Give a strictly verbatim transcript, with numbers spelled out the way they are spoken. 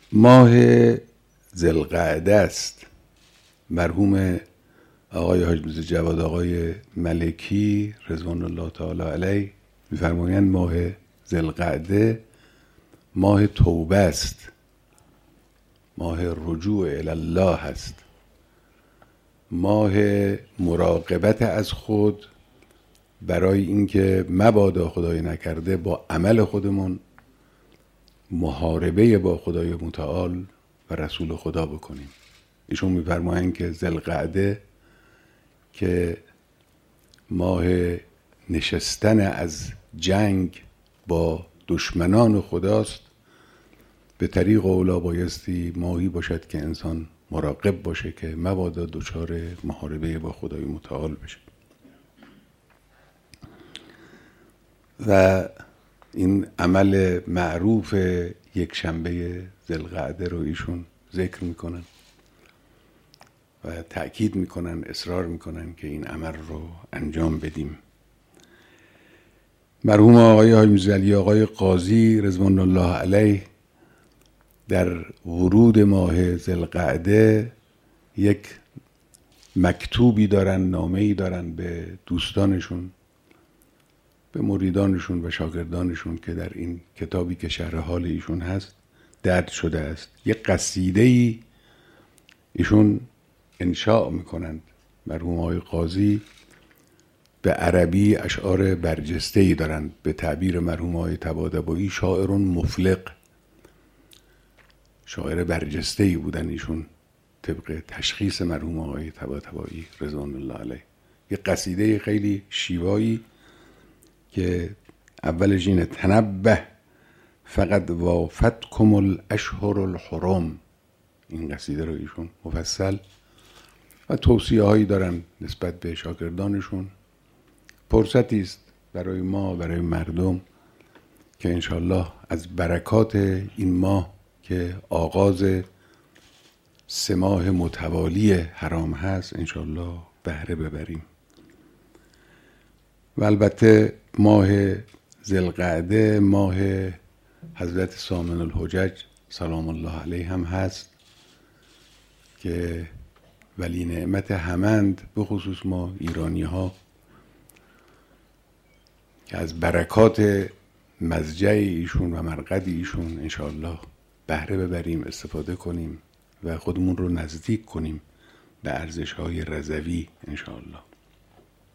ماه ذوالقعده است. مرحوم آقای حاج میرزا جواد آقای ملکی رضوان الله تعالی علیه می‌فرمایند ماه ذوالقعده ماه توبه است، ماه رجوع الی الله است، ماه مراقبت از خود برای اینکه مبادا خدای نکرده با عمل خودمون محاربه با خدای متعال و رسول خدا بکنیم. ایشون می‌فرمایند که ذوالقعده که ماه نشستن از جنگ با دشمنان خداست، به طریق اولا بایستی ماهی باشد که انسان مراقب باشه که مبادا دچار محاربه با خدای متعال بشه. و این عمل معروف یک شنبه ذوالقعده رو ایشون ذکر میکنن و تأکید میکنن، اصرار میکنن که این عمل رو انجام بدیم. مرحوم آقای حاج میرزا علی آقای قاضی رضوان الله علیه در ورود ماه ذوالقعده یک مکتوبی دارن، نامه‌ای دارن به دوستانشون، به مریدانشون و شاگردانشون که در این کتابی که شرح حال ایشون هست درج شده است. یک قصیده‌ای ایشون انشاء میکنند. مرحوم آقای قاضی به عربی اشعار برجسته‌ای دارند. به تعبیر مرحوم آقای طباطبایی شاعر مفلق، شاعر برجسته‌ای بودن ایشون طبق تشخیص مرحوم آقای طباطبایی رضوان الله علیه. یک قصیده خیلی شیوایی که اولش اینه: تنبه فقط وافتکم الاشهر الحرم. این قصیده رو ایشون مفصل و توصیه هایی دارن نسبت به شاگردانشون. فرصتی است برای ما، برای مردم که انشالله از برکات این ماه که آغاز سه ماه متوالی حرام هست انشالله بهره ببریم. و البته ماه ذوالقعده ماه حضرت ثامن الحجج سلام الله علیه هم هست که ولی نعمت همند، به خصوص ما ایرانی ها که از برکات مضجع ایشون و مرقد ایشون انشاءالله بهره ببریم، استفاده کنیم و خودمون رو نزدیک کنیم به ارزش های رضوی انشاءالله.